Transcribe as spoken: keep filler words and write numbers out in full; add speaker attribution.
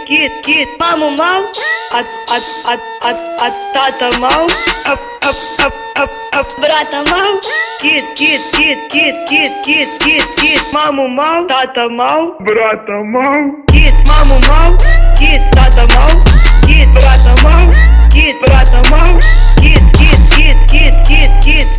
Speaker 1: kid, kid, mama, mom, a, a, a, a, a, tata, mom, up, up, up, up, up, brata, mom, kid, kid, kid, kid, kid, kid, kid, kid, mama, mom, tata, mom,
Speaker 2: brata, mom,
Speaker 1: kid, mama, mom, kid, tata, mom, kid, brata, mom, kid, brata, mom, kid, kid, kid, kid, kid, kid.